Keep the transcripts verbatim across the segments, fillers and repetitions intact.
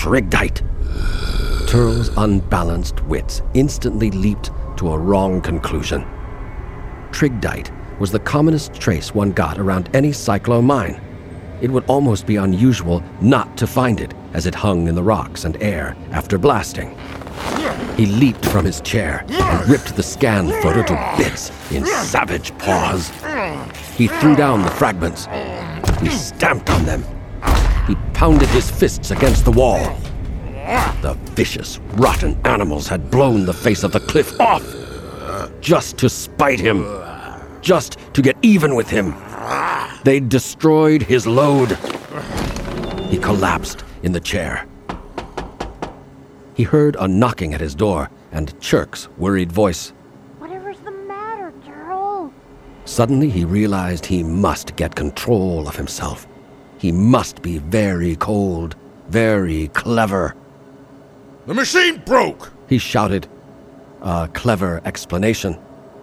Trigdite. Turl's unbalanced wits instantly leaped to a wrong conclusion. Trigdite was the commonest trace one got around any cyclo mine. It would almost be unusual not to find it as it hung in the rocks and air after blasting. He leaped from his chair and ripped the scan photo to bits in savage paws. He threw down the fragments. He stamped on them. He pounded his fists against the wall. The vicious, rotten animals had blown the face of the cliff off, just to spite him, just to get even with him. They'd destroyed his load. He collapsed in the chair. He heard a knocking at his door and Chirk's worried voice. Whatever's the matter, Turl? Suddenly he realized he must get control of himself. He must be very cold, very clever. The machine broke! He shouted, a clever explanation.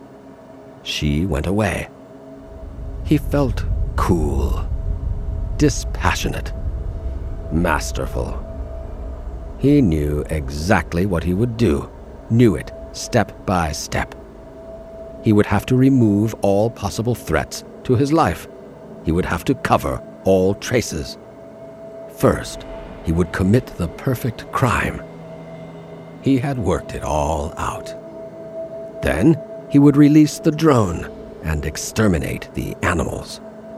She went away. He felt cool, dispassionate, masterful. He knew exactly what he would do, knew it step by step. He would have to remove all possible threats to his life. He would have to cover all traces. First, he would commit the perfect crime. He had worked it all out. Then, he would release the drone and exterminate the animals.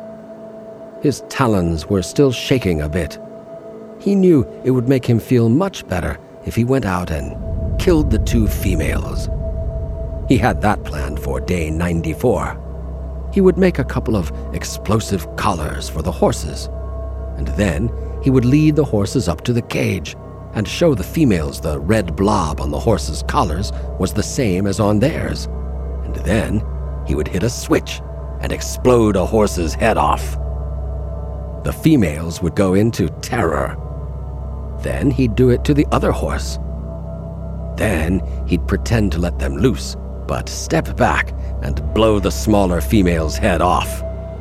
His talons were still shaking a bit. He knew it would make him feel much better if he went out and killed the two females. He had that planned for day ninety-four. He would make a couple of explosive collars for the horses, and then he would lead the horses up to the cage and show the females the red blob on the horses' collars was the same as on theirs. And then he would hit a switch and explode a horse's head off. The females would go into terror. Then he'd do it to the other horse. Then he'd pretend to let them loose, but step back and blow the smaller female's head off.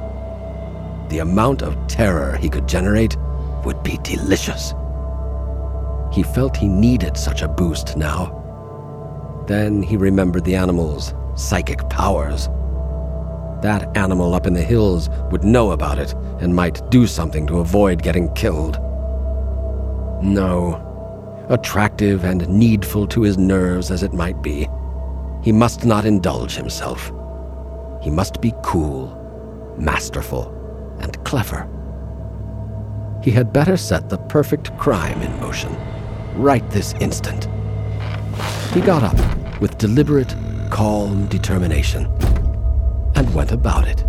The amount of terror he could generate would be delicious. He felt he needed such a boost now. Then he remembered the animal's psychic powers. That animal up in the hills would know about it and might do something to avoid getting killed. No, attractive and needful to his nerves as it might be, he must not indulge himself. He must be cool, masterful, and clever. He had better set the perfect crime in motion, right this instant. He got up with deliberate, calm determination and went about it.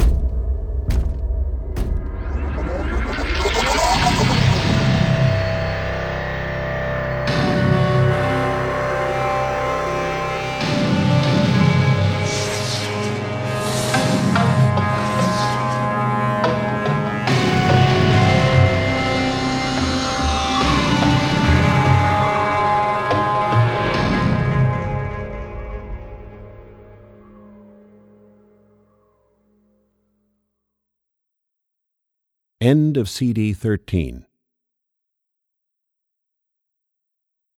End of C D thirteen.